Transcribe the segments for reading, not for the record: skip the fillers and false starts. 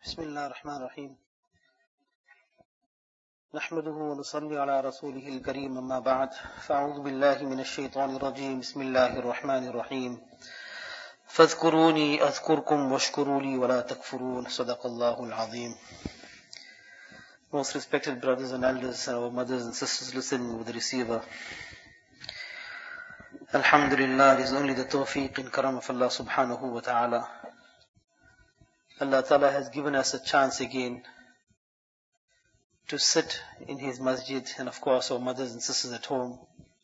بسم الله الرحمن الرحيم نحمده ونصلي على رسوله الكريم أما بعد فأعوذ بالله من الشيطان الرجيم بسم الله الرحمن الرحيم فاذكروني أذكركم واشكروا لي ولا تكفرون صدق الله العظيم. Most respected brothers and elders, our mothers and sisters listening with the receiver, Alhamdulillah, it is only the tawfiq and karam of Allah subhanahu wa ta'ala. Allah ta'ala has given us a chance again to sit in His masjid, and of course our mothers and sisters at home,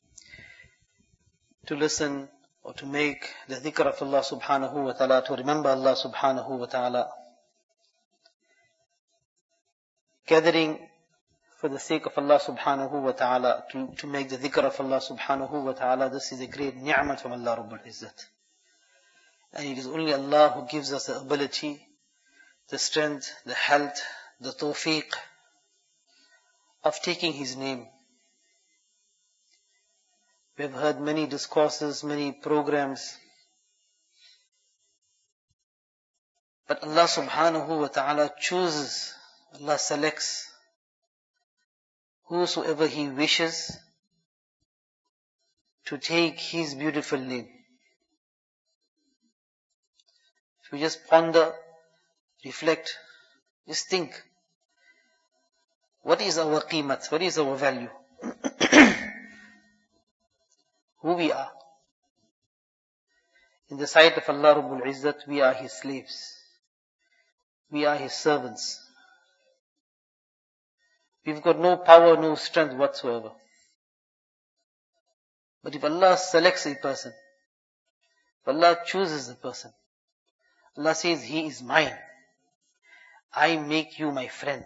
to listen or to make the dhikr of Allah subhanahu wa ta'ala, to remember Allah subhanahu wa ta'ala. Gathering for the sake of Allah subhanahu wa ta'ala, to make the dhikr of Allah subhanahu wa ta'ala, this is a great ni'mat from Allah Rabbul Izzat. And it is only Allah who gives us the ability, the strength, the health, the tawfiq of taking His name. We have heard many discourses, many programs, but Allah subhanahu wa ta'ala chooses, Allah selects whosoever He wishes to take His beautiful name. If we just ponder, reflect, just think, what is our qimat? What is our value? Who we are. In the sight of Allah Rabbul Izzat, we are His slaves. We are His servants. We've got no power, no strength whatsoever. But if Allah selects a person, if Allah chooses a person, Allah says, he is mine. I make you my friend.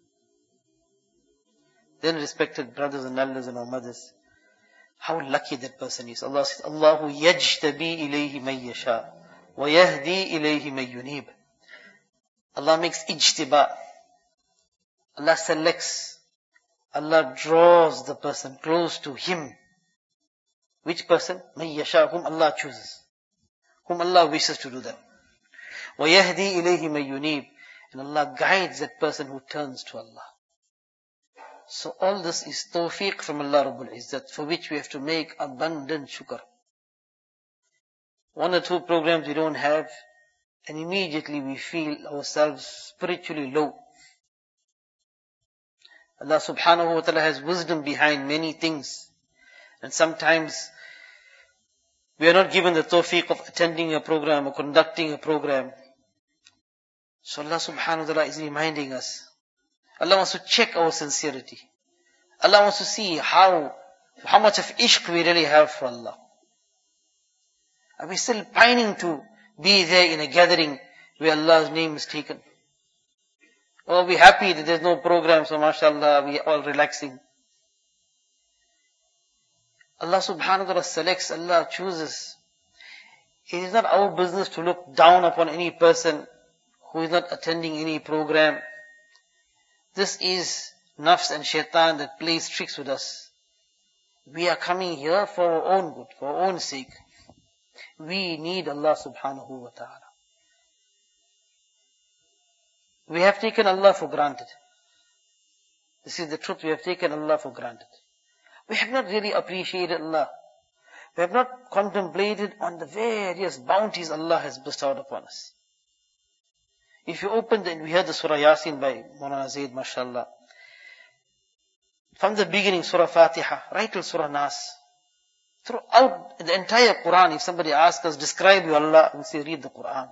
Then, respected brothers and elders and our mothers, how lucky that person is. Allah says, Allahu yajtabi ilayhi man yasha wa yahdi ilayhi man yunib. Allah makes ijtiba. Allah selects. Allah draws the person close to Him. Which person? Man yasha, whom Allah chooses. Whom Allah wishes to do that. Wa yahdi ilayhi man yunib. And Allah guides that person who turns to Allah. So all this is tawfiq from Allah Rabbul Izzat, for which we have to make abundant shukr. One or two programs we don't have, and immediately we feel ourselves spiritually low. Allah subhanahu wa ta'ala has wisdom behind many things. And sometimes we are not given the tawfiq of attending a program or conducting a program. So Allah subhanahu wa ta'ala is reminding us. Allah wants to check our sincerity. Allah wants to see how much of ishq we really have for Allah. Are we still pining to be there in a gathering where Allah's name is taken? Or are we happy that there's no program, so mashallah, we are all relaxing? Allah subhanahu wa ta'ala selects, Allah chooses. It is not our business to look down upon any person who is not attending any program. This is nafs and shaitan that plays tricks with us. We are coming here for our own good, for our own sake. We need Allah subhanahu wa ta'ala. We have taken Allah for granted. This is the truth, we have taken Allah for granted. We have not really appreciated Allah. We have not contemplated on the various bounties Allah has bestowed upon us. If you open we heard the Surah Yasin by Maulana Zaid, mashallah. From the beginning, Surah Fatiha, right till Surah Nas. Throughout the entire Quran, if somebody asks us, describe you Allah, we say, read the Quran.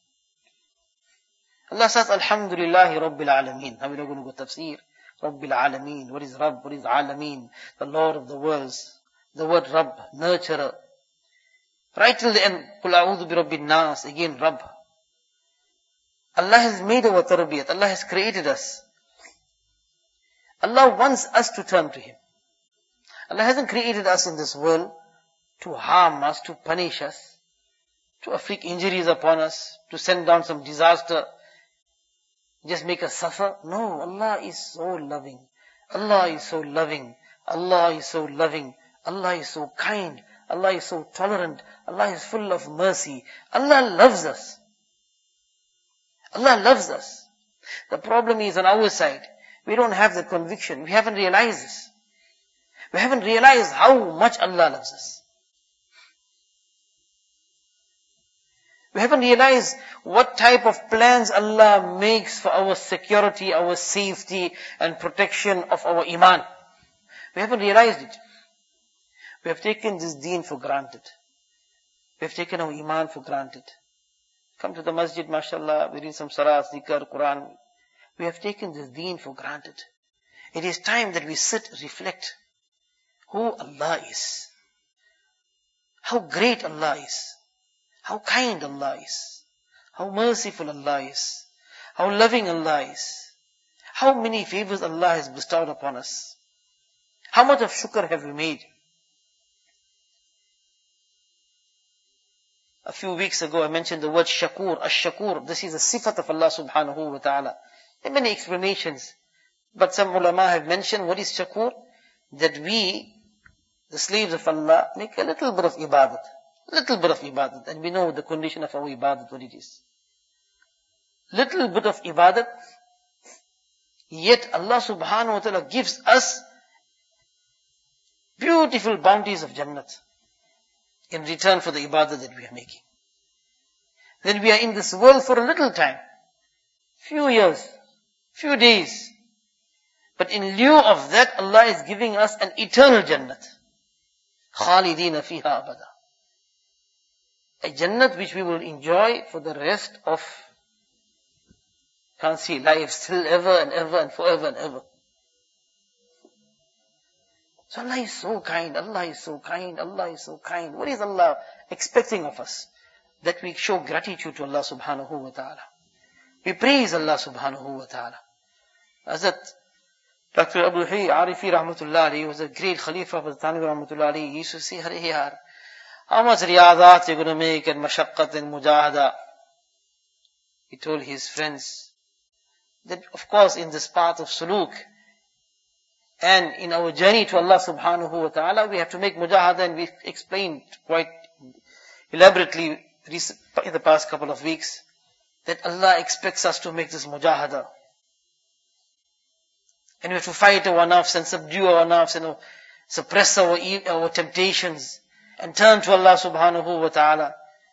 Allah says, Alhamdulillahi Rabbil Alameen. Now we're not going to go tafsir. Rabbil Alameen. What is Rabb? What is Alameen? The Lord of the worlds. The word Rabb, nurturer. Right till the end, Qul a'udhu bi Rabbin Nas. Again, Rabb. Allah has made our tarbiyat. Allah has created us. Allah wants us to turn to Him. Allah hasn't created us in this world to harm us, to punish us, to afflict injuries upon us, to send down some disaster, just make us suffer. No, Allah is so loving. Allah is so loving. Allah is so loving. Allah is so kind. Allah is so tolerant. Allah is full of mercy. Allah loves us. Allah loves us. The problem is on our side. We don't have the conviction. We haven't realized this. We haven't realized how much Allah loves us. We haven't realized what type of plans Allah makes for our security, our safety and protection of our iman. We haven't realized it. We have taken this deen for granted. We have taken our iman for granted. Come to the masjid, mashallah, we read some salah, zikr, Quran. We have taken this deen for granted. It is time that we sit, reflect who Allah is. How great Allah is. How kind Allah is. How merciful Allah is. How loving Allah is. How many favors Allah has bestowed upon us. How much of shukr have we made? A few weeks ago I mentioned the word shakur, ash-shakur. This is a sifat of Allah subhanahu wa ta'ala. There are many explanations. But some ulama have mentioned what is shakur? That we, the slaves of Allah, make a little bit of ibadat. Little bit of ibadat. And we know the condition of our ibadat, what it is. Little bit of ibadat. Yet Allah subhanahu wa ta'ala gives us beautiful bounties of Jannat in return for the ibadah that we are making. Then we are in this world for a little time, few years, few days. But in lieu of that, Allah is giving us an eternal Jannat. Khalidina fiha abada. A Jannat which we will enjoy for the rest of, can't see life, still ever and ever and forever and ever. So Allah is so kind, Allah is so kind, Allah is so kind. What is Allah expecting of us? That we show gratitude to Allah subhanahu wa ta'ala. We praise Allah subhanahu wa ta'ala. Hazrat Dr. Abdul Hayy Arifi rahmatullah alayhi was a great Khalifa of the Tanvi rahmatullah alayhi. He used to say, Hare yaar, how much riyadat you're going to make and mashaqqat and mujahada. He told his friends that of course in this path of suluk, and in our journey to Allah subhanahu wa ta'ala, we have to make mujahada, and we explained quite elaborately in the past couple of weeks that Allah expects us to make this mujahada. And we have to fight our nafs and subdue our nafs and suppress our temptations and turn to Allah subhanahu wa ta'ala.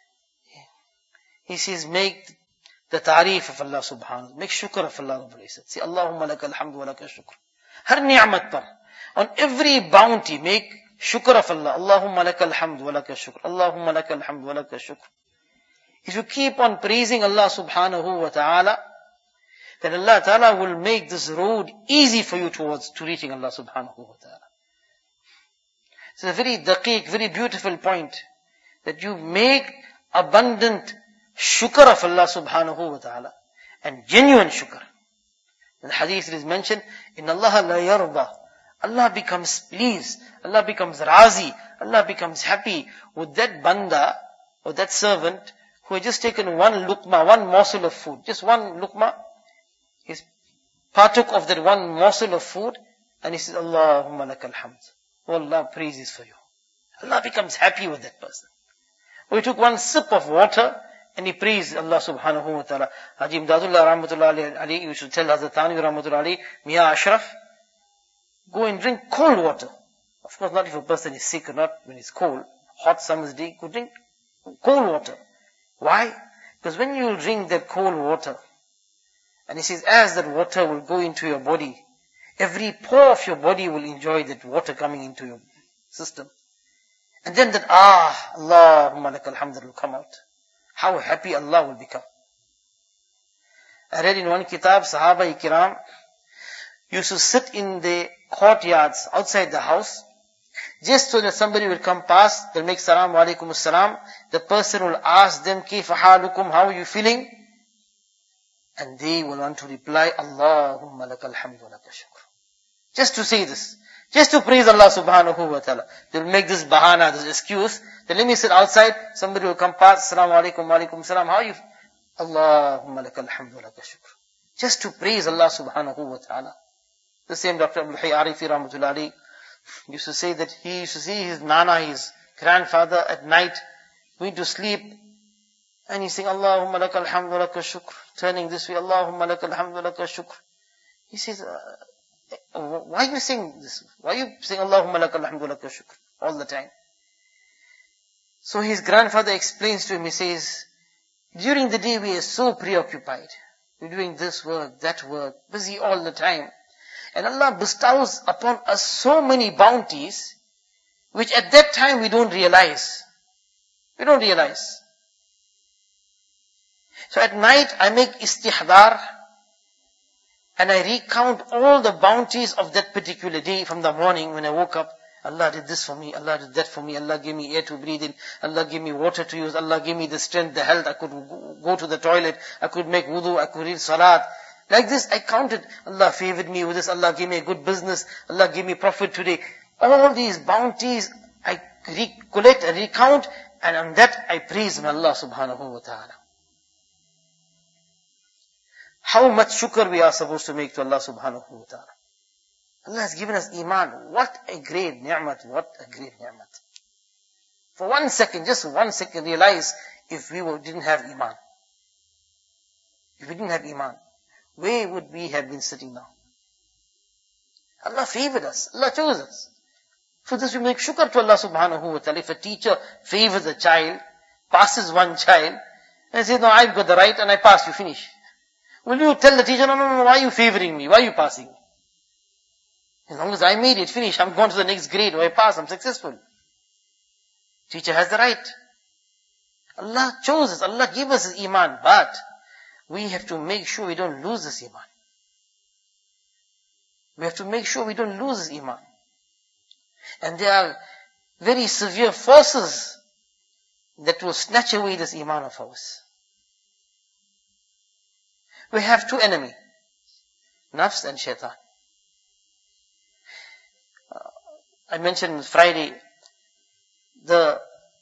He says, make the ta'reef of Allah subhanahu, make shukr of Allah Rabbul Izzat. Say, Allahumma laka alhamdu wa laka shukr. Har ni'mat par, on every bounty, make shukr of Allah. Allahumma laka alhamdu wa laka shukr. Allahumma laka alhamdu wa laka shukr. If you keep on praising Allah subhanahu wa ta'ala, then Allah ta'ala will make this road easy for you to reaching Allah subhanahu wa ta'ala. It's a very daqiq, very beautiful point, that you make abundant shukr of Allah subhanahu wa ta'ala, and genuine shukr. In the hadith it is mentioned, in Allah la yarda, Allah becomes pleased, Allah becomes razi, Allah becomes happy with that banda, or that servant, who had just taken one luqma, one morsel of food, just one luqma. He partook of that one morsel of food, and he says, Allahumma lakal hamd. Oh Allah, praise is for you. Allah becomes happy with that person. Or he took one sip of water, and he praised Allah subhanahu wa ta'ala. Haji Imdadullah rahmatullah alayhi, you should tell Hazrat Tanvi rahmatullah alayhi, Miya Ashraf, go and drink cold water. Of course, not if a person is sick or not when it's cold. Hot summer's day, go drink cold water. Why? Because when you drink that cold water, and he says, as that water will go into your body, every pore of your body will enjoy that water coming into your system. And then that, Allahumma lakal hamd will come out. How happy Allah will become. I read in one kitab, Sahaba Kiram used to sit in the courtyards outside the house, just so that somebody will come past, they'll make salam wa alaikum assalam, the person will ask them, Kayfa halukum, how are you feeling? And they will want to reply, Allahumma lakal hamdu wa laka shukr. Just to say this, just to praise Allah subhanahu wa ta'ala. They'll make this bahana, this excuse, then let me sit outside, somebody will come past, Assalamu alaikum wa alaikum assalam, how are you? Allahumma lakal hamdu wa laka shukr. Just to praise Allah subhanahu wa ta'ala. The same Dr. Abdul Hayy Arifi rahmatullah alayhi used to say that he used to see his nana, his grandfather at night, going to sleep, and he's saying, Allahumma lakal hamdu wa laka shukr. turning this way, Allahumma lakal hamdu laka shukr. He says, why are you saying this? Why are you saying Allahumma lakal hamdu laka shukr all the time? So his grandfather explains to him, he says, during the day we are so preoccupied. We're doing this work, that work, busy all the time. And Allah bestows upon us so many bounties, which at that time we don't realize. We don't realize. So at night I make istihdar, and I recount all the bounties of that particular day from the morning when I woke up. Allah did this for me, Allah did that for me, Allah gave me air to breathe in, Allah gave me water to use, Allah gave me the strength, the health, I could go to the toilet, I could make wudu, I could read salat. Like this I counted, Allah favored me with this, Allah gave me a good business, Allah gave me profit today. All these bounties I recollect and recount, and on that I praise my Allah subhanahu wa ta'ala. How much shukr we are supposed to make to Allah subhanahu wa ta'ala. Allah has given us iman. What a great ni'mat, what a great ni'mat. For 1 second, just 1 second, realize if we didn't have iman. If we didn't have iman, where would we have been sitting now? Allah favored us, Allah chose us. For this we make shukr to Allah subhanahu wa ta'ala. If a teacher favors a child, passes one child, and says, no, I've got the right and I passed, you finish. Will you tell the teacher, no, why are you favoring me? Why are you passing me? As long as I made it, finish, I'm gone to the next grade, or I pass, I'm successful. Teacher has the right. Allah chose us, Allah gave us His iman, but we have to make sure we don't lose this iman. We have to make sure we don't lose this iman. And there are very severe forces that will snatch away this iman of ours. We have two enemies, nafs and shaitan. I mentioned Friday, the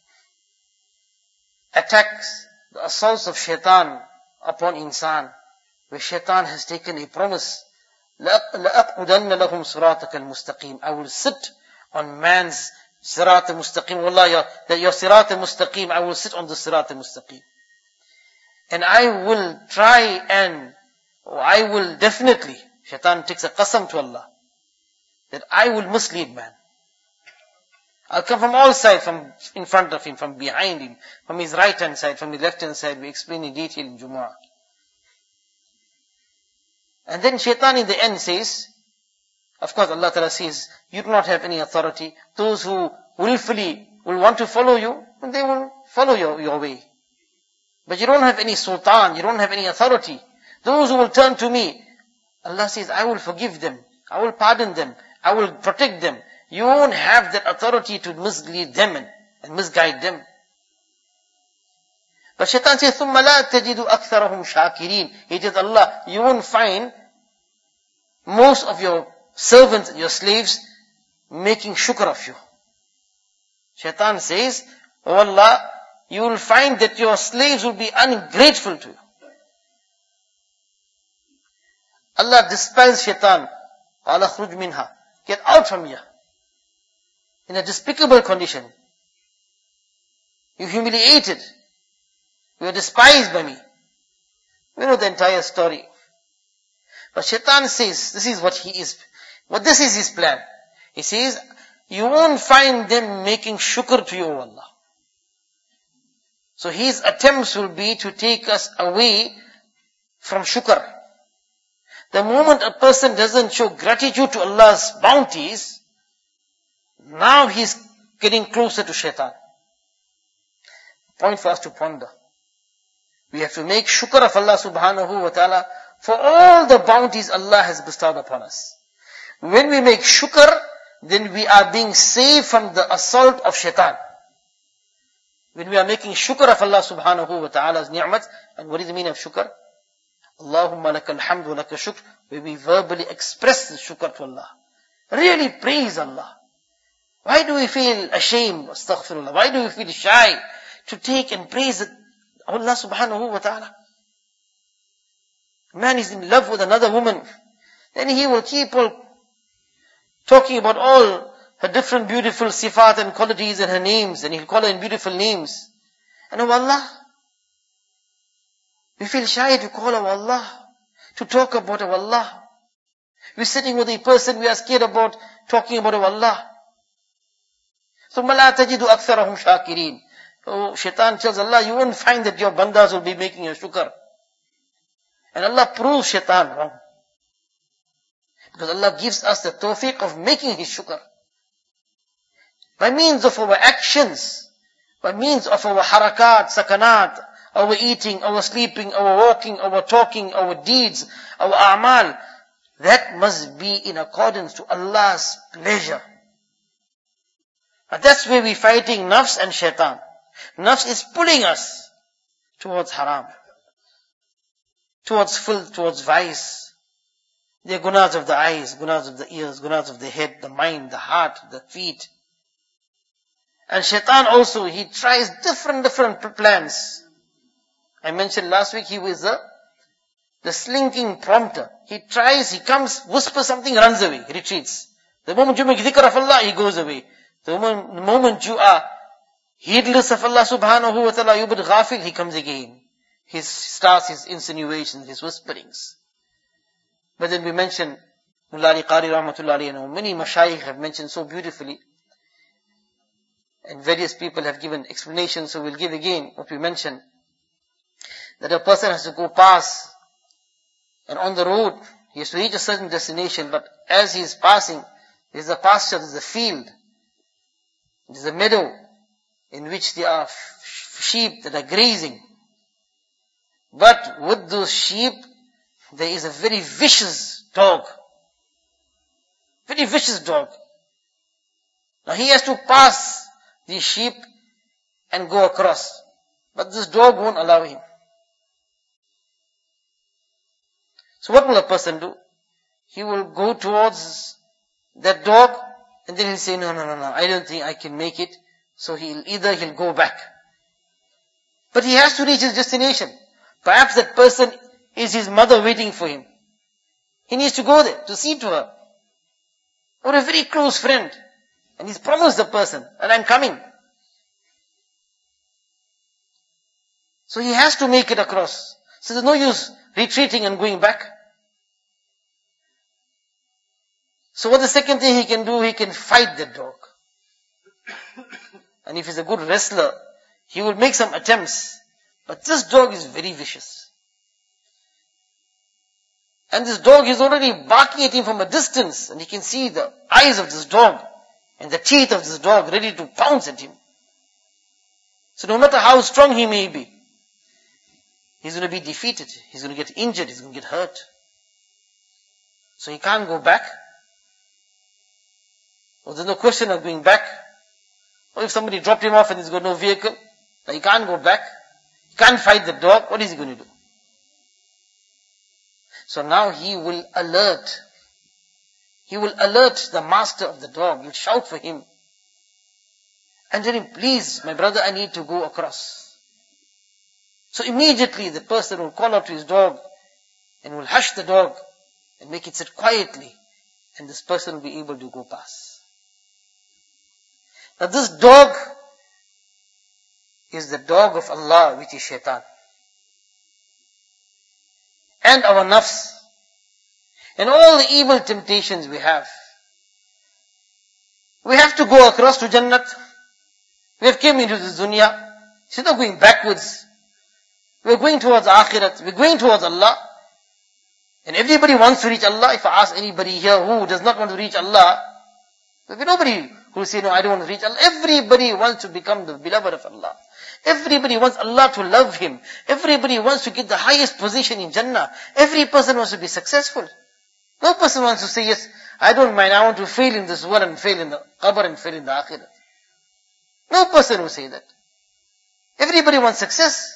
attacks, the assaults of shaitan upon insan, where shaitan has taken a promise, لَأَقْعُدَنَّ لَهُمْ صِرَاطَكَ الْمُسْتَقِيمِ, I will sit on man's sirat al-mustaqim. Wallah, that your sirat al-mustaqim, I will sit on the sirat al-mustaqim. And I will try and, I will definitely, shaitan takes a qasam to Allah, that I will mislead man. I'll come from all sides, from in front of him, from behind him, from his right hand side, from his left hand side. We explain in detail in Jumu'ah. And then shaitan in the end says, of course Allah Ta'ala says, you do not have any authority. Those who willfully will want to follow you, they will follow your way. But you don't have any sultan, you don't have any authority. Those who will turn to me, Allah says, I will forgive them, I will pardon them, I will protect them. You won't have that authority to mislead them and misguide them. But shaitan says, ثُمَّ لَا تَجِدُ أَكْثَرَهُمْ شَاكِرِينَ. He says, Allah, you won't find most of your servants, your slaves, making shukr of you. Shaitan says, oh Allah, you will find that your slaves will be ungrateful to you. Allah dispels shaitan. Allah khruj minha. Get out from here. In a despicable condition. You humiliated. You are despised by me. We know the entire story. But shaitan says, this is what he is. What this is his plan. He says, you won't find them making shukr to you, O Allah. So his attempts will be to take us away from shukr. The moment a person doesn't show gratitude to Allah's bounties, now he's getting closer to shaitan. Point for us to ponder. We have to make shukr of Allah subhanahu wa ta'ala for all the bounties Allah has bestowed upon us. When we make shukr, then we are being saved from the assault of shaitan. When we are making shukr of Allah subhanahu wa ta'ala's ni'mat, and what is the meaning of shukr? Allahumma lakal hamdu laka shukr, where we verbally express the shukr to Allah. Really praise Allah. Why do we feel ashamed? Astaghfirullah. Why do we feel shy to take and praise Allah subhanahu wa ta'ala? Man is in love with another woman, then he will keep on talking about all her different beautiful sifat and qualities and her names, and he'll call her in beautiful names. And oh Allah, We feel shy to call our Allah, to talk about our Allah. We're sitting with a person we are scared about talking about our Allah. ثُمَّ لَا تَجِدُ أَكْثَرَهُمْ شَاكِرِينَ. Oh, Shaitan tells Allah, you won't find that your bandas will be making a shukr. And Allah proves Shaitan wrong. Because Allah gives us the tawfiq of making His shukr. By means of our actions, by means of our harakat, sakanat, our eating, our sleeping, our walking, our talking, our deeds, our a'mal, that must be in accordance to Allah's pleasure. And that's where we're fighting nafs and shaitan. Nafs is pulling us towards haram, towards filth, towards vice. The gunas of the eyes, gunas of the ears, gunas of the head, the mind, the heart, the feet. And shaitan also, he tries different plans. I mentioned last week, he was the slinking prompter. He tries, he comes, whispers something, runs away, retreats. The moment you make dhikr of Allah, he goes away. The moment you are heedless of Allah subhanahu wa ta'ala, you but ghafil, he comes again. He starts his insinuations, his whisperings. But then we mentioned, Mullah Ali Qari rahmatullahi alayhi, many mashayikh have mentioned so beautifully, and various people have given explanations, so we'll give again what we mentioned, that a person has to go past, and on the road, he has to reach a certain destination, but as he is passing, there is a pasture, there is a field, there is a meadow, in which there are sheep that are grazing. But with those sheep, there is a very vicious dog. Very vicious dog. Now he has to pass these sheep and go across. But this dog won't allow him. So what will a person do? He will go towards that dog and then he'll say, no, I don't think I can make it. So he'll go back. But he has to reach his destination. Perhaps that person is his mother waiting for him. He needs to go there to see to her. Or a very close friend. And he's promised the person, and I'm coming. So he has to make it across. So there's no use retreating and going back. So what the second thing he can do, he can fight that dog. And if he's a good wrestler, he will make some attempts. But this dog is very vicious. And this dog is already barking at him from a distance. And he can see the eyes of this dog and the teeth of this dog ready to pounce at him. So no matter how strong he may be, he's going to be defeated. He's going to get injured. He's going to get hurt. So he can't go back. Or there's no question of going back. Or if somebody dropped him off and he's got no vehicle, he can't go back. He can't fight the dog. What is he going to do? So now he will alert. He will alert the master of the dog. He'll shout for him. And tell him, please, my brother, I need to go across. So immediately the person will call out to his dog and will hush the dog and make it sit quietly. And this person will be able to go past. Now this dog is the dog of Allah, which is shaitan. And our nafs. And all the evil temptations we have. We have to go across to Jannat. We have came into this dunya. It's not going backwards. We're going towards Akhirat. We're going towards Allah. And everybody wants to reach Allah. If I ask anybody here who does not want to reach Allah, there'll be nobody who will say, no, I don't want to reach Allah. Everybody wants to become the beloved of Allah. Everybody wants Allah to love him. Everybody wants to get the highest position in Jannah. Every person wants to be successful. No person wants to say, yes, I don't mind, I want to fail in this world and fail in the qabr and fail in the akhirah. No person will say that. Everybody wants success.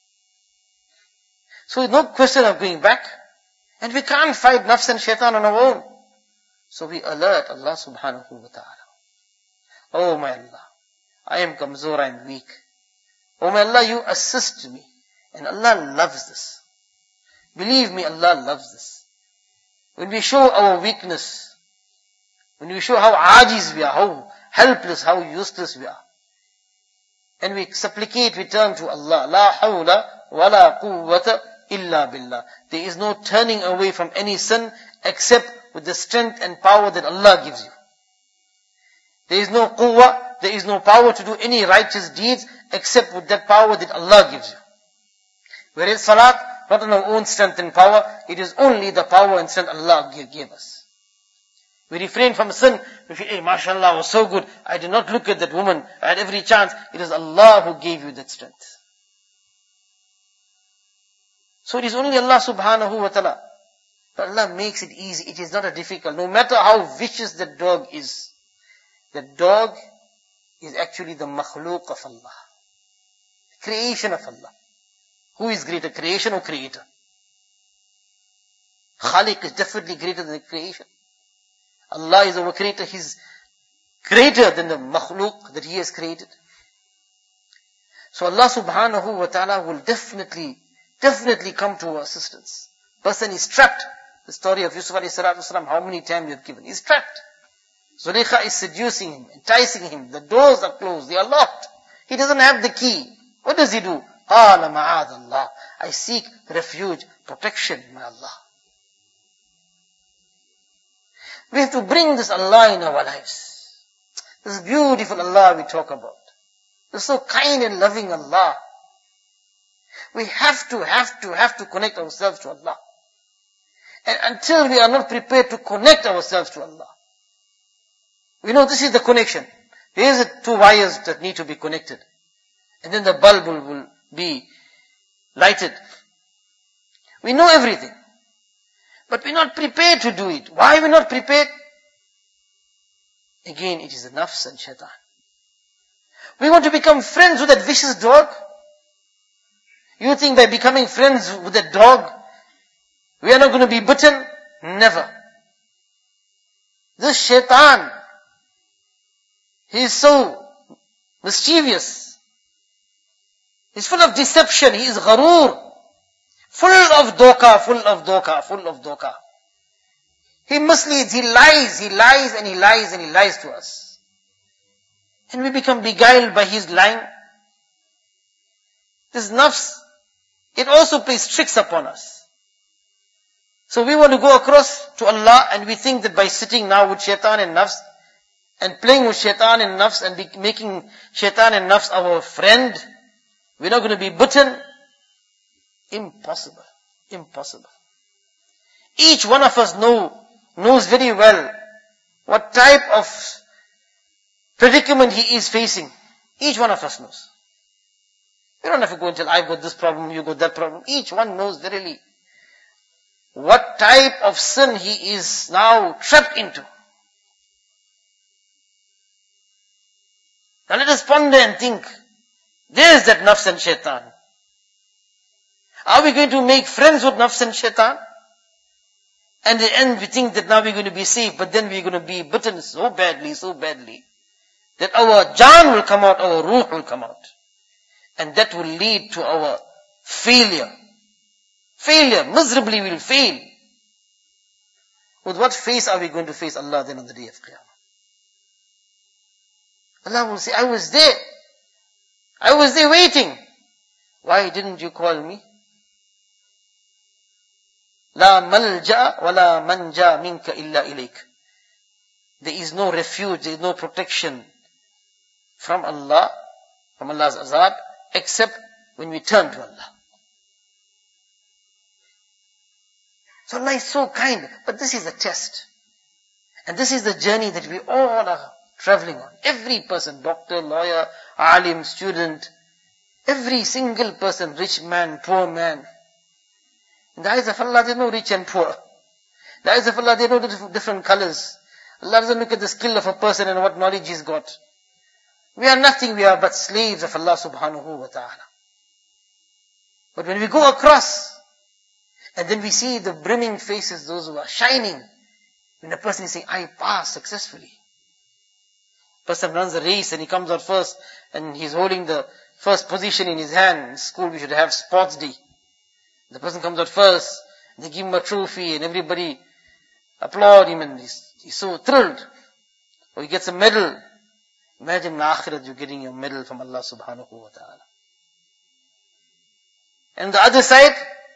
So no question of going back. And we can't fight nafs and shaitan on our own. So we alert Allah subhanahu wa ta'ala. Oh my Allah, I am kamzor, I am weak. Oh my Allah, you assist me. And Allah loves this. Believe me, Allah loves this. When we show our weakness, when we show how ajiz we are, how helpless, how useless we are, and we supplicate, we turn to Allah. La hawla wa la quwwata illa billah. There is no turning away from any sin except with the strength and power that Allah gives you. There is no quwwah, there is no power to do any righteous deeds except with that power that Allah gives you. Whereas salat, not on our own strength and power, it is only the power and strength Allah gave us. We refrain from sin, we feel, hey, mashallah, I was so good, I did not look at that woman, I had every chance. It is Allah who gave you that strength. So it is only Allah subhanahu wa ta'ala. But Allah makes it easy, it is not a difficult. No matter how vicious that dog is, that dog is actually the makhlooq of Allah. Creation of Allah. Who is greater, creation or creator? Khaliq is definitely greater than the creation. Allah is our creator, He is greater than the makhlooq that He has created. So Allah subhanahu wa ta'ala will definitely come to our assistance. Person is trapped. The story of Yusuf alayhi salatu wasalam, how many times we have given. He's trapped. Zulaykha is seducing him, enticing him. The doors are closed, they are locked. He doesn't have the key. What does he do? Qala ma'adallah. I seek refuge, protection, my Allah. We have to bring this Allah in our lives. This beautiful Allah we talk about. This so kind and loving Allah. We have to connect ourselves to Allah. And until we are not prepared to connect ourselves to Allah, we know this is the connection. There is two wires that need to be connected. And then the bulb will be lighted. We know everything. But we're not prepared to do it. Why are we not prepared? Again, it is the nafs and shaitan. We want to become friends with that vicious dog. You think by becoming friends with that dog, we are not going to be bitten? Never. This shaitan, he is so mischievous. He's full of deception. He is gharoor. Full of doka. He misleads, he lies to us. And we become beguiled by his lying. This nafs, it also plays tricks upon us. So we want to go across to Allah and we think that by sitting now with shaitan and nafs, and playing with shaitan and nafs and making shaitan and nafs our friend, we're not going to be bitten. Impossible. Each one of us knows very well what type of predicament he is facing. Each one of us knows. You don't have to go and tell, I've got this problem, you got that problem. Each one knows verily what type of sin he is now trapped into. Now let us ponder and think. There is that nafs and shaitan. Are we going to make friends with nafs and shaitan? And in the end we think that now we're going to be safe, but then we're going to be bitten so badly, that our jaan will come out, our ruh will come out. And that will lead to our failure. Miserably we'll fail. With what face are we going to face Allah then on the day of Qiyamah? Allah will say, I was there waiting. Why didn't you call me? La malja wa la manja minka illa ilayk. There is no refuge, there is no protection from Allah, from Allah's azab, except when we turn to Allah. So Allah is so kind, but this is a test. And this is the journey that we all are traveling on. Every person, doctor, lawyer, alim, student, every single person, rich man, poor man. In the eyes of Allah, there is no rich and poor. In the eyes of Allah, there are no different colors. Allah doesn't look at the skill of a person and what knowledge he's got. We are nothing, we are but slaves of Allah subhanahu wa ta'ala. But when we go across, and then we see the brimming faces, those who are shining, when the person is saying, I passed successfully. Person runs a race and he comes out first, and he's holding the first position in his hand. In school we should have sports day. The person comes out first, they give him a trophy and everybody applaud him and he's so thrilled. Or he gets a medal. Imagine in Akhirat you're getting your medal from Allah subhanahu wa ta'ala. And the other side,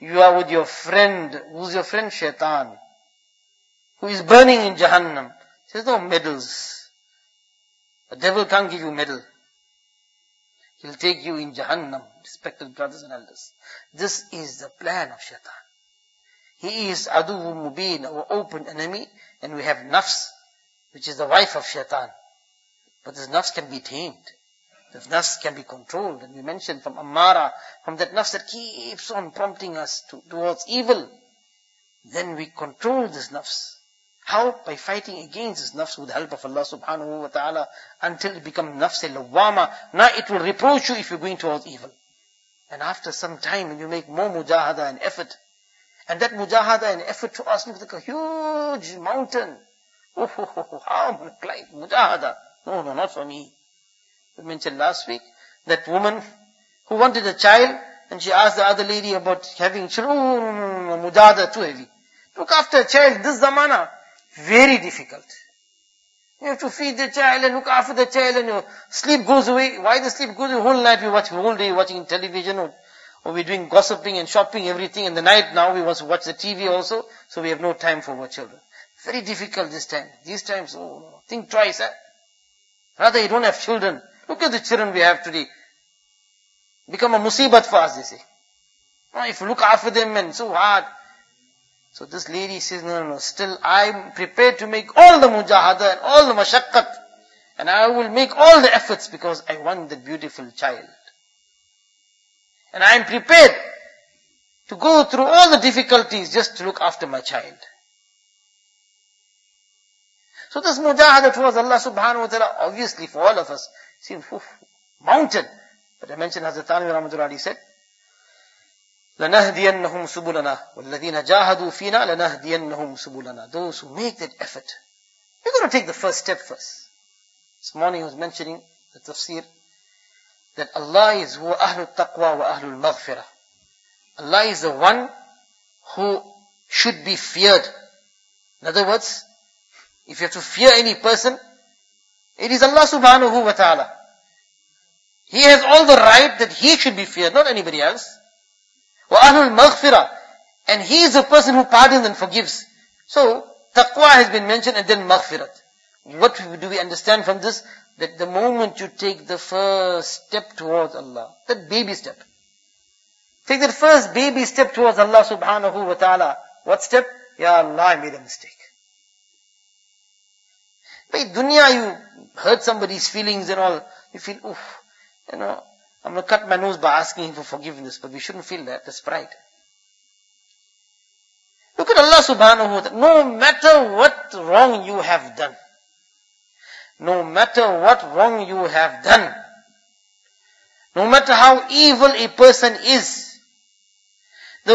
You are with your friend. Who's your friend? Shaitan. Who is burning in Jahannam. There's no medals. The devil can't give you medal. He'll take you in Jahannam, respected brothers and elders. This is the plan of Shaitan. He is Aduwwu Mubin, our open enemy, and we have nafs, which is the wife of Shaitan. But this nafs can be tamed. This nafs can be controlled. And we mentioned from Ammara, from that nafs that keeps on prompting us towards evil. Then we control this nafs. How? By fighting against this nafs with the help of Allah subhanahu wa ta'ala until it becomes nafs al-lawwama. Now it will reproach you if you're going towards evil. And after some time, when you make more mujahada and effort, and that mujahada and effort to us looks like a huge mountain. How am I going to climb mujahada? No, not for me. We mentioned last week that woman who wanted a child and she asked the other lady about having children. Oh, mujahada too heavy. Look after a child, this zamana, very difficult. You have to feed the child and look after the child and your sleep goes away. Why the sleep goes away? Whole night we watch, whole day watching television or we're doing gossiping and shopping, everything. In the night now we want to watch the TV also, so we have no time for our children. Very difficult this time. These times, think twice. Rather you don't have children. Look at the children we have today. Become a musibat for us, they say. If you look after them and so hard. So this lady says, no, still I'm prepared to make all the mujahada and all the mashaqqat. And I will make all the efforts because I want that beautiful child. And I am prepared to go through all the difficulties just to look after my child. So this mujahada towards Allah subhanahu wa ta'ala, obviously for all of us, seems mountain. But I mentioned Hazrat Thanwi Rahmatullah said, لَنَهْدِيَنَّهُمْ سُبُلَنَا وَالَّذِينَ جَاهَدُوا فِينَا لَنَهْدِيَنَّهُمْ سُبُلَنَا. Those who make that effort. We're going to take the first step first. This morning I was mentioning the tafsir that Allah is huwa ahlul taqwa wa ahlul maghfirah. Allah is the one who should be feared. In other words, if you have to fear any person, it is Allah subhanahu wa ta'ala. He has all the right that he should be feared, not anybody else. Wa ahlul maghfirah. And he is the person who pardons and forgives. So, taqwa has been mentioned and then maghfirat. What do we understand from this? That the moment you take the first step towards Allah, that baby step. Take that first baby step towards Allah subhanahu wa ta'ala. What step? Ya Allah, I made a mistake. By dunya, you hurt somebody's feelings and all. You feel, I'm going to cut my nose by asking him for forgiveness. But we shouldn't feel that. That's pride. Look at Allah subhanahu wa ta'ala. No matter what wrong you have done. No matter what wrong you have done. No matter how evil a person is. The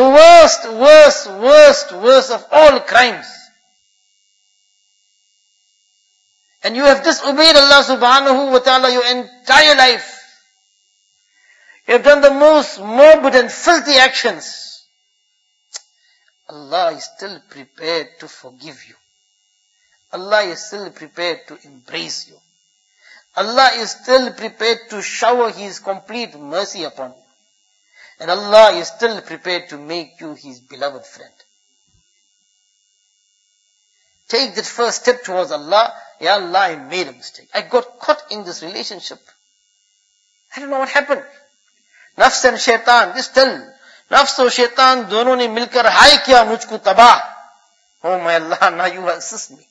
worst of all crimes. And you have disobeyed Allah subhanahu wa ta'ala your entire life. You have done the most morbid and filthy actions. Allah is still prepared to forgive you. Allah is still prepared to embrace you. Allah is still prepared to shower His complete mercy upon you. And Allah is still prepared to make you His beloved friend. Take that first step towards Allah. Ya Allah, I made a mistake. I got caught in this relationship. I don't know what happened. Nafs and shaitan, just tell. Nafs और shaitan दोनों ने मिलकर हाय किया मुझको तबाह. Oh my Allah, now you assist me.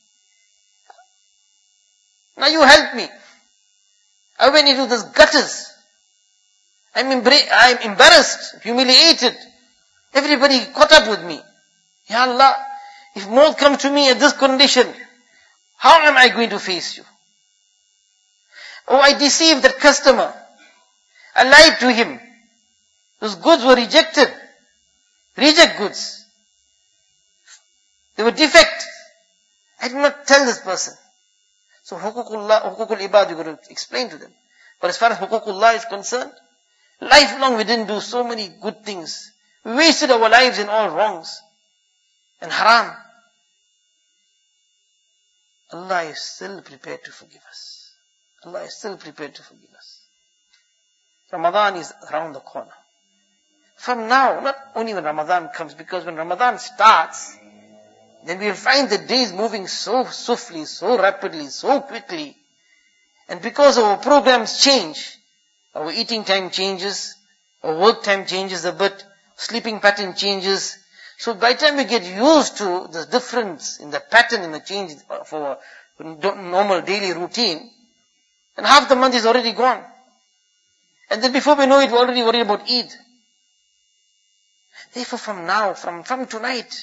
Now you help me. I went into this gutters. I'm embarrassed, humiliated. Everybody caught up with me. Ya Allah, if maut comes to me at this condition, how am I going to face you? Oh, I deceived that customer. I lied to him. Those goods were rejected. Reject goods. They were defect. I did not tell this person. So hukukul ibad, you're going to explain to them. But as far as hukukullah is concerned, lifelong we didn't do so many good things. We wasted our lives in all wrongs and haram. Allah is still prepared to forgive us. Allah is still prepared to forgive us. Ramadan is around the corner. from now, not only when Ramadan comes, because when Ramadan starts, then we'll find the days moving so swiftly, so rapidly, so quickly. And because our programs change, our eating time changes, our work time changes a bit, sleeping pattern changes. So by the time we get used to the difference in the pattern and the change of our normal daily routine, and half the month is already gone. And then before we know it, we're already worried about Eid. Therefore from now, from tonight,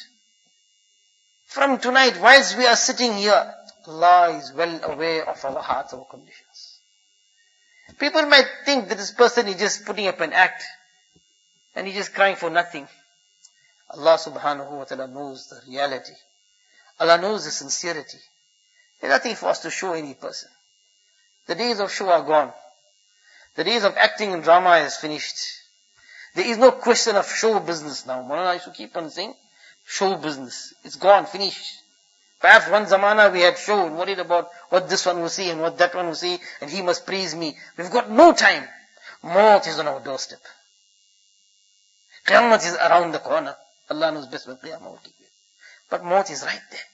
whilst we are sitting here, Allah is well aware of our hearts, our conditions. People might think that this person is just putting up an act, and he's just crying for nothing. Allah subhanahu wa ta'ala knows the reality. Allah knows the sincerity. There's nothing for us to show any person. The days of show are gone. The days of acting in drama is finished. There is no question of show business now. Maulana used to keep on saying, show business. It's gone, finished. Perhaps one zamana we had show and worried about what this one will see and what that one will see, and he must praise me. We've got no time. Maut is on our doorstep. Qiyamah is around the corner. Allah knows best when Qiyamah will take you. But Maut is right there.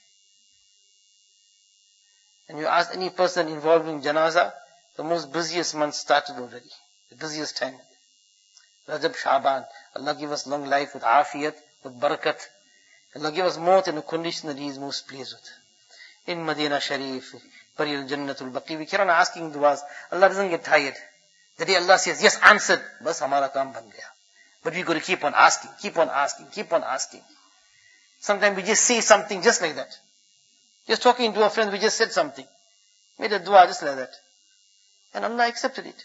And you ask any person involved in janazah, the most busiest month started already. The busiest time. Rajab, Shaban. Allah give us long life with afiyat, with barakat. Allah give us Maut in a condition that He is most pleased with. In Medina Sharif, Paril Jannatul Baqi, we keep on asking du'as. Allah doesn't get tired. The day Allah says, yes, answered, bas hamara kaam ban gaya. But we got to keep on asking, keep on asking, keep on asking. Sometimes we just say something just like that. Just talking to a friend, we just said something. Made a dua just like that. And Allah accepted it.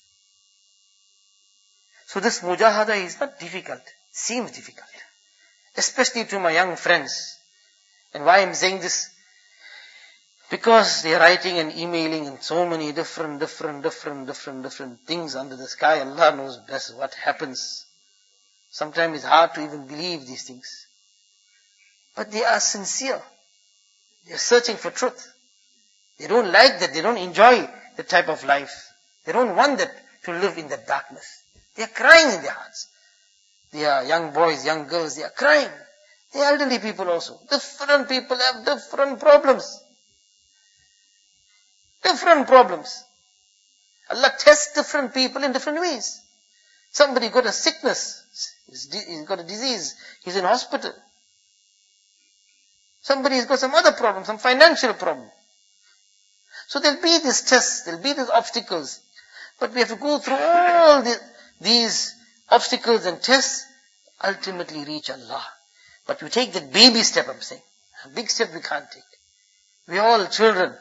So this mujahada is not difficult. Seems difficult. Especially to my young friends. And why I'm saying this? Because they're writing and emailing and so many different things under the sky. Allah knows best what happens. Sometimes it's hard to even believe these things. But they are sincere. They're searching for truth. They don't like that. They don't enjoy the type of life. They don't want that to live in that darkness. They are crying in their hearts. They are young boys, young girls. They are crying. They are elderly people also. Different people have different problems. Different problems. Allah tests different people in different ways. Somebody got a sickness. He's got a disease. He's in hospital. Somebody's got some other problem, some financial problem. So there'll be these tests, there'll be these obstacles. But we have to go through all these obstacles and tests, ultimately reach Allah. But you take that baby step, I'm saying. A big step we can't take. We are all children.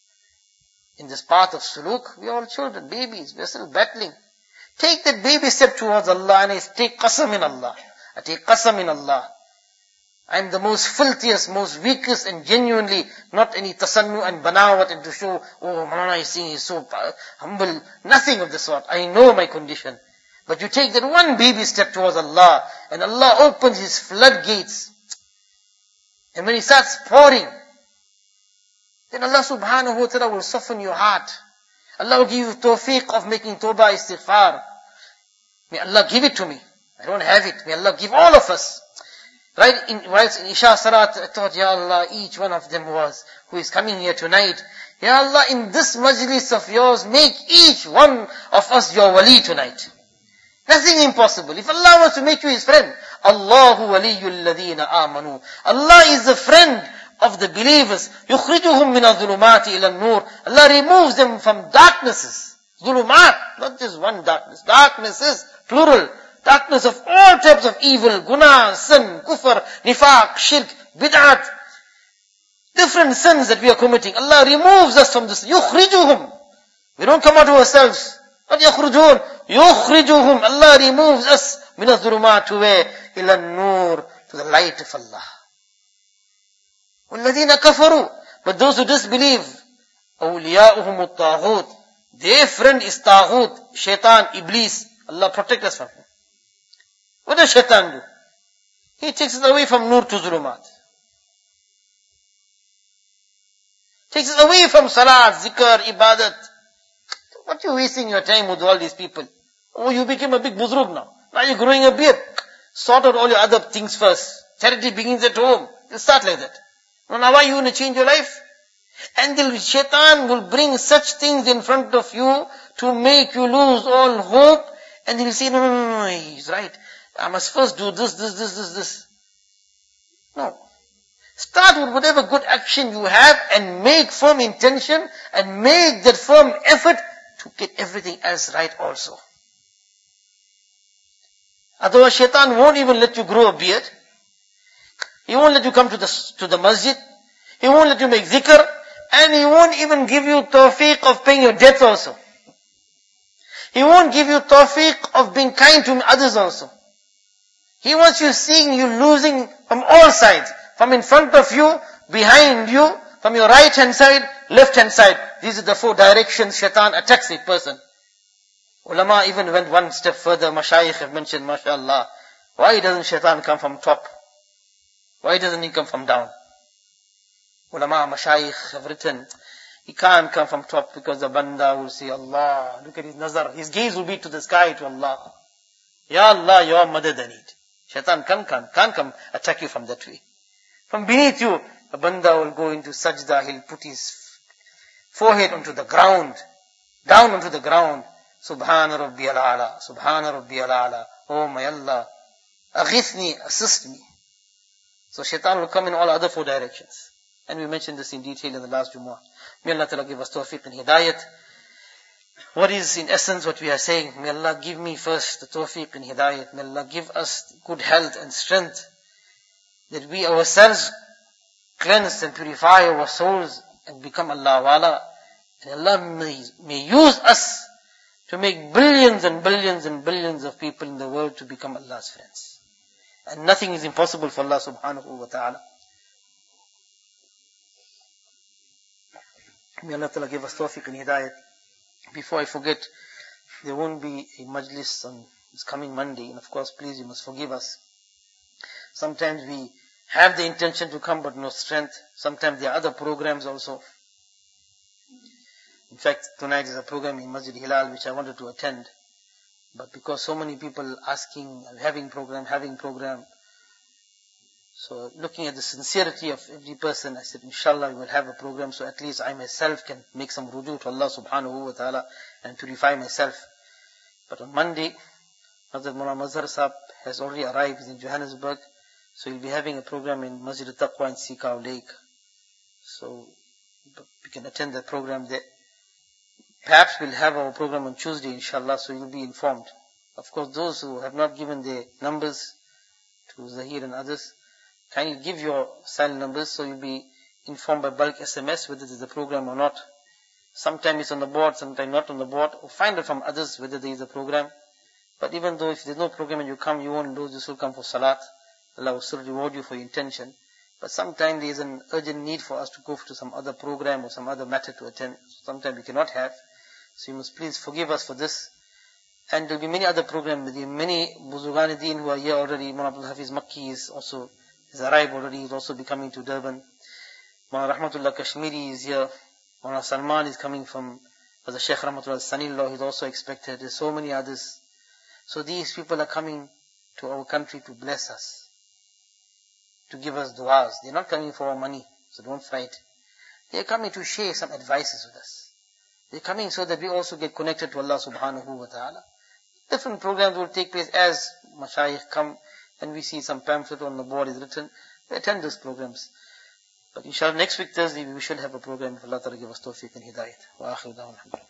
In this path of suluk, we are all children, babies. We are still battling. Take that baby step towards Allah and I take qasam in Allah. I take qasam in Allah. I am the most filthiest, most weakest and genuinely not any tasannu and banawat and to show, oh, Maulana is saying he's so humble. Nothing of the sort. I know my condition. But you take that one baby step towards Allah and Allah opens His floodgates. And when He starts pouring, then Allah subhanahu wa ta'ala will soften your heart. Allah will give you tawfiq of making tawbah istighfar. May Allah give it to me. I don't have it. May Allah give all of us. Right, whilst in Isha Salat, I thought, Ya Allah, each one of them who is coming here tonight. Ya Allah, in this majlis of yours, make each one of us your wali tonight. Nothing impossible. If Allah wants to make you His friend, Allahu waliyul ladhina amanu. Allah is the friend of the believers. Yukhrijuhum min al-dhulumati ila al-nur. Allah removes them from darknesses. Dhulumat, not just one darkness. Darknesses, plural. Darkness of all types of evil, guna, sin, kufr, nifaq, shirk, bid'at. Different sins that we are committing. Allah removes us from this. Yukhrijuhum. We don't come out to ourselves. Not yakhrujun. Yukhrijuhum. Allah removes us min al-dhulumat to where? Ila al-nur, to the light of Allah. وَالَّذِينَ كَفَرُوا. But those who disbelieve, أَوْلِيَاؤُهُمُ الطَّاغُوتِ. Their friend is Taghut, Shaitan, Iblis. Allah protect us from him. What does Shaitan do? He takes us away from Nur to Zulumat. Takes us away from Salat, Zikr, Ibadat. What are you wasting your time with all these people? Oh, you became a big buzrug now. Why are you growing a beard? Sort out all your other things first. Charity begins at home. You start like that. Now why are you going to change your life? And the shaitan will bring such things in front of you to make you lose all hope. And he'll say, no, he's right. I must first do this. No. Start with whatever good action you have and make firm intention and make that firm effort to get everything else right also. Otherwise shaitan won't even let you grow a beard. He won't let you come to the masjid. He won't let you make zikr. And he won't even give you tawfiq of paying your debts also. He won't give you tawfiq of being kind to others also. He wants you seeing you losing from all sides. From in front of you, behind you, from your right hand side, left hand side. These are the 4 directions shaitan attacks a person. Ulama even went one step further. Mashayikh have mentioned, mashallah, why doesn't shaitan come from top? Why doesn't he come from down? Ulama, mashayikh have written, he can't come from top because the banda will say, Allah, look at his nazar. His gaze will be to the sky, to Allah. Ya Allah, your madad I need. Shaitan can't come attack you from that way. From beneath you, the banda will go into sajda, he'll put his forehead onto the ground, down onto the ground. Subhana Rabbiyal A'la, Subhana Rabbiyal A'la. Oh my Allah, aghithni, assist me. So shaitan will come in all other 4 directions. And we mentioned this in detail in the last Jumu'ah. May Allah Ta'ala give us tawfiq and hidayat. What is in essence what we are saying? May Allah give me first the tawfiq and hidayat. May Allah give us good health and strength. That we ourselves cleanse and purify our souls and become Allah wala. And Allah may use us to make billions and billions and billions of people in the world to become Allah's friends. And nothing is impossible for Allah subhanahu wa ta'ala. May Allah Ta'ala give us tawfiq and hidayat. Before I forget, there won't be a majlis on this coming Monday. And of course, please, you must forgive us. Sometimes we have the intention to come but no strength. Sometimes there are other programs also. In fact, tonight is a program in Masjid Hilal which I wanted to attend. But because so many people asking, having program. So looking at the sincerity of every person, I said, inshallah, we will have a program so at least I myself can make some ruju to Allah subhanahu wa ta'ala and purify myself. But on Monday, Hazrat Mullah Mazhar Sahab has already arrived. He's in Johannesburg. So he'll be having a program in Masjid al-Taqwa in Sikau Lake. So we can attend the program there. Perhaps we'll have our program on Tuesday, inshallah, so you'll be informed. Of course, those who have not given their numbers to Zahir and others, kindly give your silent numbers so you'll be informed by bulk SMS whether there's a program or not. Sometimes it's on the board, sometimes not on the board. Or find out from others whether there is a program. But even though if there's no program and you come, you won't lose, you still come for salat. Allah will still reward you for your intention. But sometimes there is an urgent need for us to go to some other program or some other matter to attend. Sometimes we cannot have. So you must please forgive us for this. And there will be many other programs. There are many Buzurgan Deen who are here already. Mullah Abdul Hafiz Makki has arrived already. He's also be coming to Durban. Mullah Rahmatullah Kashmiri is here. Mullah Salman is coming from the Sheikh Rahmatullah Sanillah. He's also expected. There's so many others. So these people are coming to our country to bless us, to give us du'as. They're not coming for our money, so don't fright. They're coming to share some advices with us. They're coming so that we also get connected to Allah subhanahu wa ta'ala. Different programs will take place as mashayikh come and we see some pamphlet on the board is written. We attend those programs. But inshallah next week Thursday we should have a program if Allah ta'ala give us tawfiq and hidayat. Wa akhir da'wan alhamdulillah.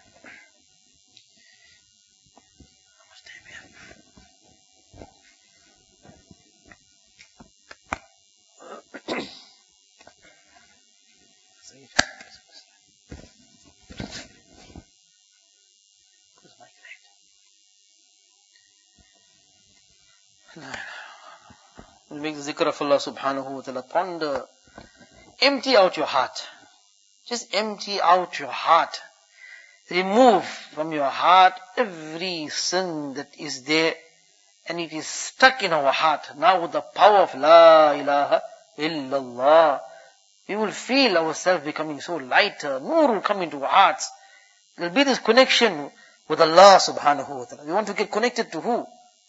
We'll make the zikr of Allah subhanahu wa ta'ala. Ponder. Empty out your heart. Just empty out your heart. Remove from your heart every sin that is there and it is stuck in our heart. Now with the power of La ilaha illallah, we will feel ourselves becoming so lighter. Nur will come into our hearts. There will be this connection with Allah subhanahu wa ta'ala. We want to get connected to who?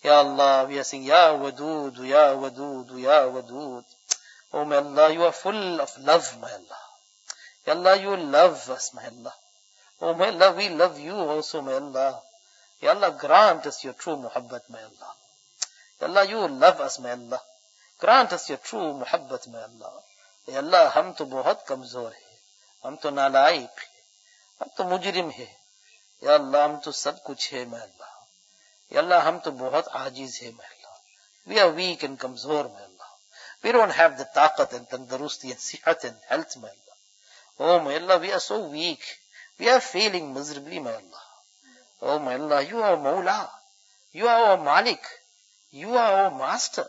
Ya Allah, we are saying, Ya Wadud, Ya Wadud, Ya Wadud. Oh my Allah, you are full of love, my Allah. Ya Allah, you love us, my Allah. Oh my Allah, we love you also, my Allah. Ya Allah, grant us your true muhabbat, my Allah. Ya Allah, you love us, my Allah. Grant us your true muhabbat, my Allah. Ya Allah, हम तो बहुत कमजोर हैं, हम तो नालायक हैं, हम तो मुजरिम हैं. या अल्लाह, हम तो सब कुछ है, my Allah. Ya Allah, हम तो बहुत आजिज है, my Allah. We are weak and कमजोर, my Allah. We don't have the taqat and tandarusti and sihat and health, my Allah. Oh my Allah, we are so weak. We are failing miserably, my Allah. Oh my Allah, you are Mawla. You are our Malik. You are our Master.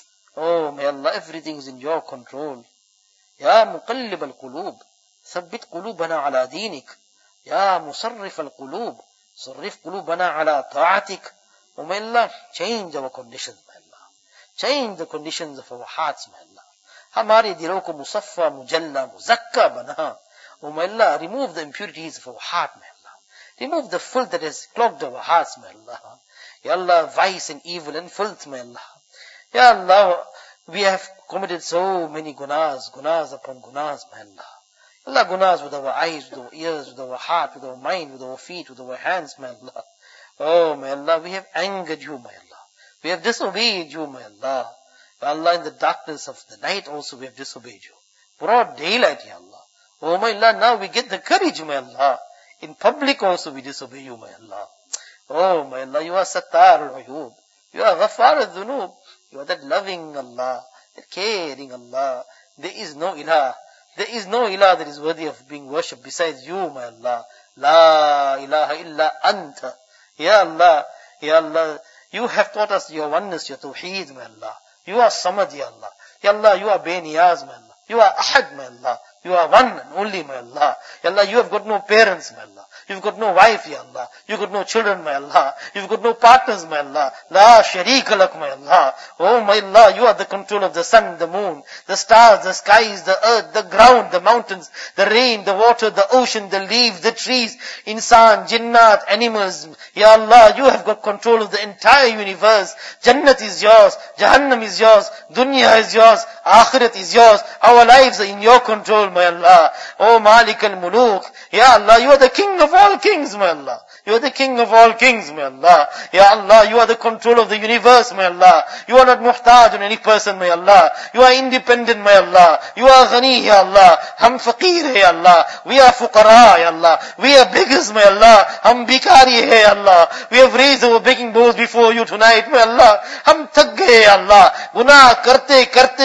Oh my Allah, everything is in your control. Ya Muqallib al-Qulub, Thabbit qulubana ala dinik. Ya Musarrif al-Qulub, Sarrif qulubana ala ta'atik. Oh my Allah, change our conditions, my Allah. Change the conditions of our hearts, my Allah. हमारे दिलों को मुसफ़ा, मुजल्ला, मुज़क्का बना. Oh my Allah, remove the impurities of our heart, my Allah. Remove the filth that has clogged our hearts, my Allah. Ya Allah, vice and evil and filth, my Allah. Ya Allah, we have committed so many gunas upon gunas, my Allah. Allah, gunas with our eyes, with our ears, with our heart, with our mind, with our feet, with our hands, my Allah. Oh my Allah, we have angered you, my Allah. We have disobeyed you, my Allah. Ya Allah, in the darkness of the night also we have disobeyed you. Broad daylight, Ya Allah. Oh my Allah, now we get the courage, my Allah. In public also we disobey you, my Allah. Oh my Allah, you are Sattar al-Uyub. You are Ghafar al-Dhunub. You are that loving Allah, that caring Allah. There is no ilah. There is no ilah that is worthy of being worshipped besides you, my Allah. La ilaha illa anta. Ya Allah, Ya Allah, you have taught us your oneness, your tawheed, my Allah. You are Samad, Ya Allah. Ya Allah, you are Beniyaz, my Allah. You are Ahad, my Allah. You are one and only, my Allah. Ya Allah, you have got no parents, my Allah. You've got no wife, Ya Allah. You've got no children, my Allah. You've got no partners, my Allah. La sharika lak, my Allah. Oh, my Allah, you are the control of the sun, the moon, the stars, the skies, the earth, the ground, the mountains, the rain, the water, the ocean, the leaves, the trees, insan, jinnat, animals. Ya Allah, you have got control of the entire universe. Jannat is yours. Jahannam is yours. Dunya is yours. Akhirat is yours. Our lives are in your control, my Allah. Oh, Malik al-Muluk. Ya Allah, you are the king of all kings, my Allah. You are the king of all kings, my Allah. Ya Allah, you are the control of the universe, my Allah. You are not muhtaj on any person, my Allah. You are independent, my Allah. You are ghani, ya Allah. Hum faqir hai, ya Allah. We are fuqara, ya Allah. We are beggars, my Allah. Hum bikari hai, ya Allah. We have raised our begging bowls before you tonight, my Allah. Hum thak gaye, ya Allah. Gunah karte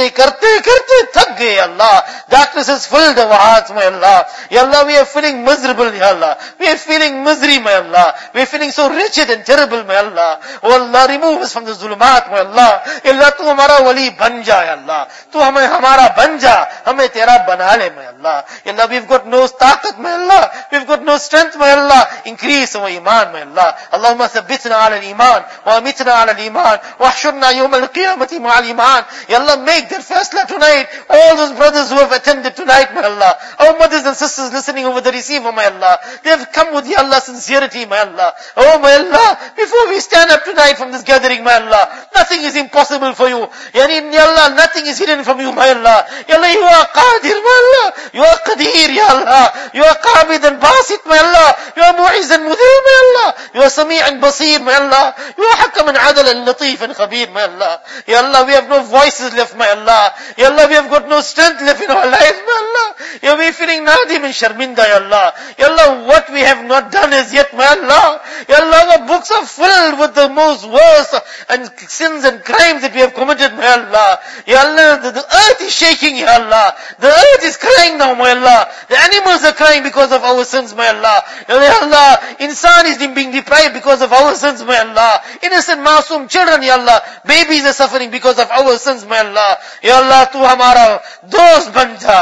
thak gaye, ya Allah. Darkness has filled our hearts, my Allah. Ya Allah, we are feeling miserable, ya Allah. We are feeling misery, my Allah. We are feeling so wretched and terrible, my Allah. Oh Allah, remove us from the zulumat, my Allah. Ya Allah, tu hamara wali ban ja, ya Allah. Tu hamara ban ja. Hame tera bana le, my Allah. Ya Allah, we've got no taqat, my Allah. We've got no strength, my Allah. Increase our iman, my Allah. Allahumma thabbitna ala al-iman. Wa amitna ala al-iman. Wa ahshurna yawm al-qiyamati ma'al iman. Ya Allah, make that fastla tonight. All those brothers who have attended tonight, my Allah. Our mothers and sisters listening over the receiver, my Allah. They have come with, Ya Allah, sincerity, my Allah. Oh, my Allah, before we stand up tonight from this gathering, my Allah, nothing is impossible for you. Ya Allah, nothing is hidden from you, my Allah. Ya Allah, you are Qadir, my Allah. You are Qadir, Ya Allah. You are Qabid and Basit, my Allah. You are Mu'iz and Mudhir, my Allah. You are Sami' and Basir, my Allah. You are Hakam and Adal and Latif and Khabir, my Allah. Ya Allah, we have no voices left, my Allah. Ya Allah, we have got no strength left in our lives, my Allah. Ya Allah, we are feeling nadim and sharminda, Ya Allah. Ya Allah, what we have not done as yet, my Allah. Ya Allah, the books are filled with the most worst and sins and crimes that we have committed, my Allah. Ya Allah, the earth is shaking, Ya Allah. The earth is crying now, my Allah. The animals are crying because of our sins, my Allah. Ya Allah, insan is being deprived because of our sins, my Allah. Innocent masoom children, Ya Allah. Babies are suffering because of our sins, my Allah. Ya Allah, tu hamara dost ban ja.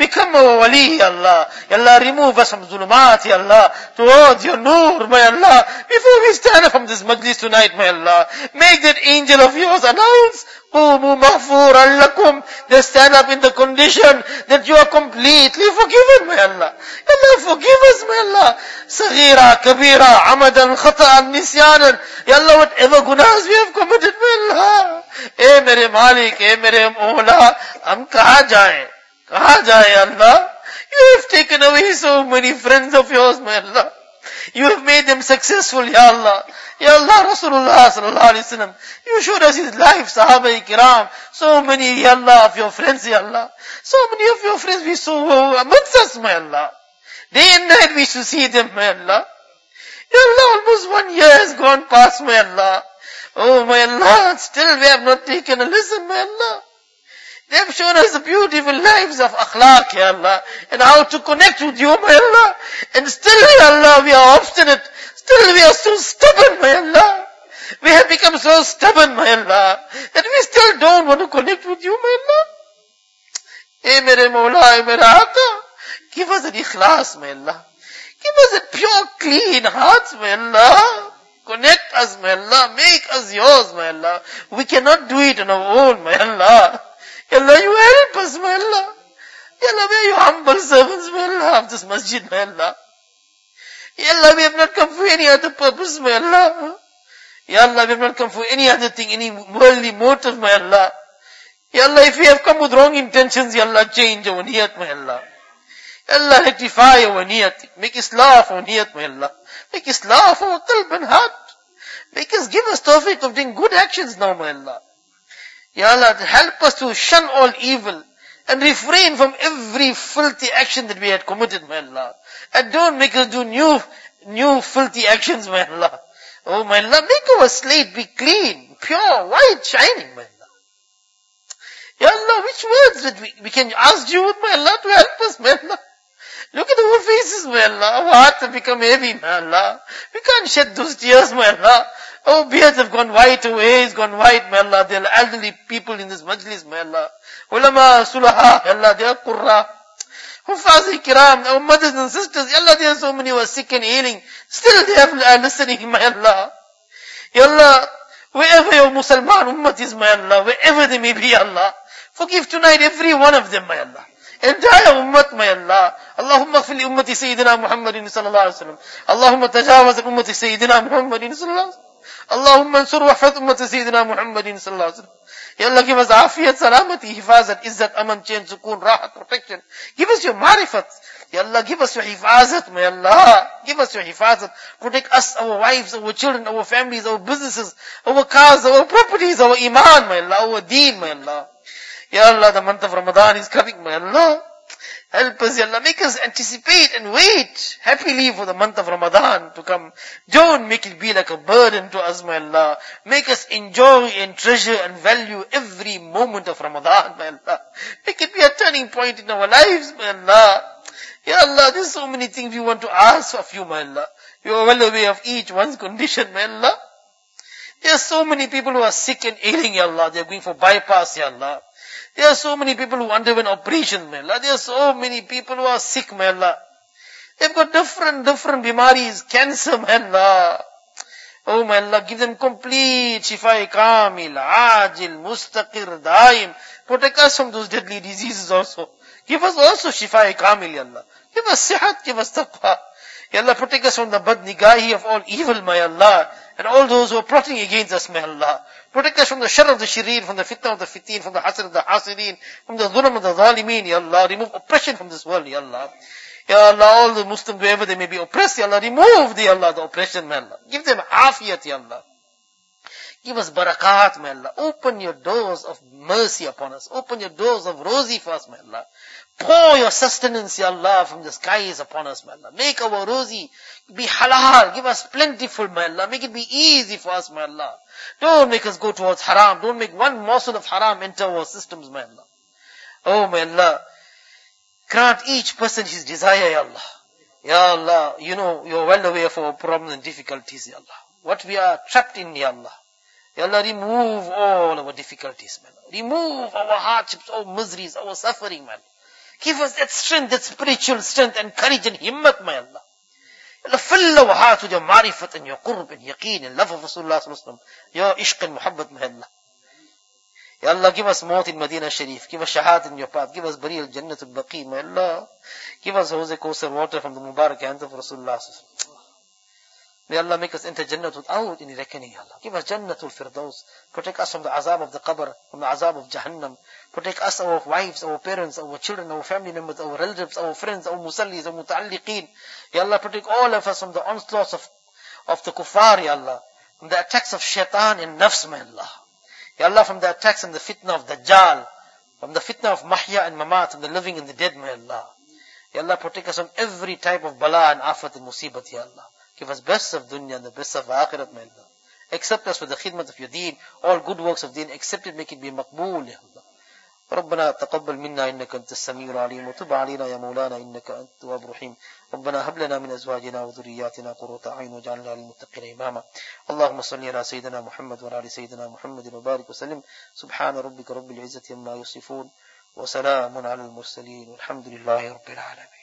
become our wali, Ya Allah. Ya Allah, remove us from zulumat, Ya Allah, towards your nur, my Allah. Before we stand up from this majlis tonight, my Allah, make that angel of yours announce, Qumu maghfuran lakum. They stand up in the condition that you are completely forgiven, my Allah. Ya Allah, forgive us, my Allah. Saghira, kabira, amadan, khata'an, nisyanan. Ya Allah, whatever gunas we have committed, my Allah. Eh mere Malik, eh mere Mawla, hum kahan jaye? Kahan jaye, Allah? You have taken away so many friends of yours, my Allah. You have made them successful, Ya Allah. Ya Allah, Rasulullah sallallahu alayhi wa sallam. You showed us his life, Sahaba Kiram. So many, Ya Allah, of your friends, Ya Allah. So many of your friends we saw amongst us, my Allah. Day and night we should see them, my Allah. Ya Allah, almost 1 year has gone past, my Allah. Oh, my Allah, still we have not taken a lesson, my Allah. They have shown us the beautiful lives of akhlaq, Ya Allah, and how to connect with you, my Allah. And still, Ya Allah, we are obstinate. Still, we are so stubborn, my Allah. We have become so stubborn, my Allah, that we still don't want to connect with you, my Allah. Eh, mere Mawla, eh, mere Aqa, give us an ikhlas, my Allah. Give us a pure, clean heart, my Allah. Connect us, my Allah. Make us yours, my Allah. We cannot do it on our own, my Allah. Ya Allah, you help us, my Allah. Ya Allah, we are your humble servants, my Allah, of this masjid, my Allah. Ya Allah, we have not come for any other purpose, my Allah. Ya Allah, we have not come for any other thing, any worldly motive, my Allah. Ya Allah, if we have come with wrong intentions, Ya Allah, change our niyat, my Allah. Ya Allah, rectify our niyat. Make islah of our niyat, my Allah. Make islah of our qalb and heart. Make us, give us tawfiq of doing good actions now, my Allah. Ya Allah, help us to shun all evil and refrain from every filthy action that we had committed, my Allah. And don't make us do new filthy actions, my Allah. Oh, my Allah, make our slate be clean, pure, white, shining, my Allah. Ya Allah, which words that we can ask you, my Allah, to help us, my Allah. Look at our faces, my Allah. Our hearts have become heavy, my Allah. We can't shed those tears, my Allah. Our beards have gone white, our hair has gone white, my Allah. There are elderly people in this majlis, my Allah. Ulama, sulaha, ya Allah, they are qurra. Hufazi kiram, our mothers and sisters, ya Allah, there are so many who are sick and ailing. Still they are listening, my Allah. Ya Allah, wherever your Musliman ummat is, my Allah, wherever they may be, ya Allah, forgive tonight every one of them, my Allah. Entire ummat, my Allah. Allahumma ighfir li ummati Sayyidina Muhammadin sallallahu alayhi wa sallam. Allahumma tajawaz an ummati Sayyidina Muhammadin sallallahu alayhi wa sallam. Allahumma ansur wa hafidh ummati Sayyidina Muhammadin sallallahu alayhi wa sallam. Ya Allah, give us afiyat, salamati, hifazat, izzat, aman, chain, sukoon, rahat, protection. Give us your marifat. Ya Allah, give us your hifazat, my Allah. Give us your hifazat. Protect us, our wives, our children, our families, our businesses, our cars, our properties, our iman, my Allah, our deen, my Allah. Ya Allah, the month of Ramadan is coming, my Allah. Help us, Ya Allah. Make us anticipate and wait happily for the month of Ramadan to come. Don't make it be like a burden to us, my Allah. Make us enjoy and treasure and value every moment of Ramadan, my Allah. Make it be a turning point in our lives, my Allah. Ya Allah, there's so many things we want to ask of you, my Allah. You are well aware of each one's condition, my Allah. There are so many people who are sick and ailing, Ya Allah. They are going for bypass, Ya Allah. There are so many people who underwent operations, my Allah. There are so many people who are sick, my Allah. They've got different bimaris, cancer, my Allah. Oh, my Allah, give them complete shifa kamil, ajil, mustaqir, daim. Protect us from those deadly diseases also. Give us also shifa kamil, Ya Allah. Give us sihat, give us taqwa. Ya Allah, protect us from the bad nigahi of all evil, my Allah. And all those who are plotting against us, may Allah. Protect us from the shar of the shirin, from the fitna of the fitin, from the hasad of the hasirin, from the dhulam of the zalimeen, Ya Allah. Remove oppression from this world, Ya Allah. Ya Allah, all the Muslims, wherever they may be oppressed, Ya Allah, remove the oppression, may Allah. Give them afiyat, Ya Allah. Give us barakat, may Allah. Open your doors of mercy upon us. Open your doors of rosy for us, may Allah. Pour your sustenance, Ya Allah, from the skies upon us, may Allah. Make our rosy be halal. Give us plentiful, may Allah. Make it be easy for us, may Allah. Don't make us go towards haram. Don't make one morsel of haram enter our systems, may Allah. Oh, may Allah. Grant each person his desire, Ya Allah. Ya Allah, you know, you're well aware of our problems and difficulties, Ya Allah. What we are trapped in, Ya Allah. Ya Allah, remove all our difficulties, man. Remove our hardships, our miseries, our suffering, man. Give us that strength, that spiritual strength and courage and himmat, my Allah. Allah, fill our hearts with your marifat and your qurb and yaqeen and love of Rasulullah sallallahu alaihi wasallam, your ishq and muhabbat, my Allah. Ya Allah, give us maut in Medina Sharif, give us shahadat in your path, give us burial Jannatul Baqi, my Allah. Give us Hawz Kausar water from the Mubarak hand of Rasulullah sallallahu alaihi wasallam. May Allah make us enter Jannat without any reckoning, Allah. Give us Jannatul Firdaus. Protect us from the azab of the qabr, from the azab of Jahannam. Protect us, our wives, our parents, our children, our family members, our relatives, our friends, our musallis, our muta'alliqeen. Ya Allah, protect all of us from the onslaughts of the kuffar, Ya Allah. From the attacks of shaitan and nafs, my Allah. Ya Allah, from the attacks and the fitna of Dajjal. From the fitna of mahya and mamat, and the living and the dead, my Allah. Ya Allah, protect us from every type of bala and afat and musibat, Ya Allah. Give us best of dunya and the best of akhirat, my Allah. Accept us for the khidmat of your deen. All good works of deen, accept it, make it be maqbool, Ya Allah. ربنا تقبل منا إنك أنت السميع العليم وتب علينا يا مولانا إنك أنت التواب الرحيم ربنا هب لنا من أزواجنا وذرياتنا قرة أعين واجعلنا للمتقين إماما اللهم صل على سيدنا محمد وعلى آل سيدنا محمد وبارك وسلم سبحان ربك رب العزة عما يصفون وسلام على المرسلين والحمد لله رب العالمين.